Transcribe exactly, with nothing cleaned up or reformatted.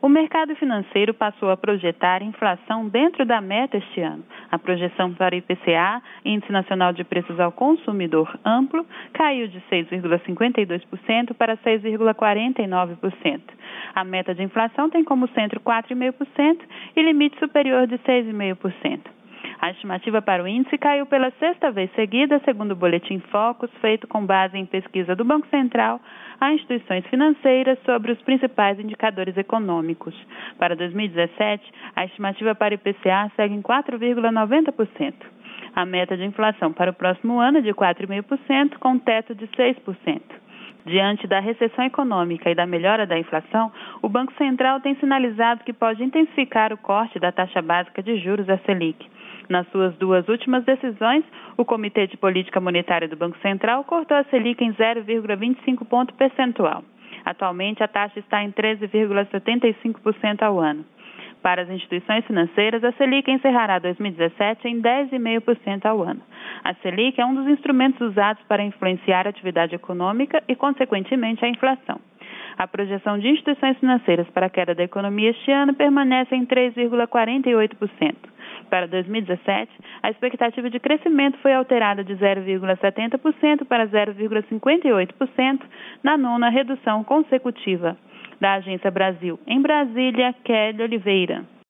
O mercado financeiro passou a projetar inflação dentro da meta este ano. A projeção para o I P C A, Índice Nacional de Preços ao Consumidor Amplo, caiu de seis vírgula cinquenta e dois por cento para seis vírgula quarenta e nove por cento. A meta de inflação tem como centro quatro vírgula cinco por cento e limite superior de seis vírgula cinco por cento. A estimativa para o índice caiu pela sexta vez seguida, segundo o Boletim Focus, feito com base em pesquisa do Banco Central a instituições financeiras sobre os principais indicadores econômicos. Para dois mil e dezessete, a estimativa para o I P C A segue em quatro vírgula noventa por cento. A meta de inflação para o próximo ano é de quatro vírgula cinco por cento, com teto de seis por cento. Diante da recessão econômica e da melhora da inflação, o Banco Central tem sinalizado que pode intensificar o corte da taxa básica de juros, a Selic. Nas suas duas últimas decisões, o Comitê de Política Monetária do Banco Central cortou a Selic em zero vírgula vinte e cinco ponto percentual. Atualmente, a taxa está em treze vírgula setenta e cinco por cento ao ano. Para as instituições financeiras, a Selic encerrará dois mil e dezessete em dez vírgula cinco por cento ao ano. A Selic é um dos instrumentos usados para influenciar a atividade econômica e, consequentemente, a inflação. A projeção de instituições financeiras para a queda da economia este ano permanece em três vírgula quarenta e oito por cento. Para dois mil e dezessete, a expectativa de crescimento foi alterada de zero vírgula setenta por cento para zero vírgula cinquenta e oito por cento na nona redução consecutiva. Da Agência Brasil, em Brasília, Kelly Oliveira.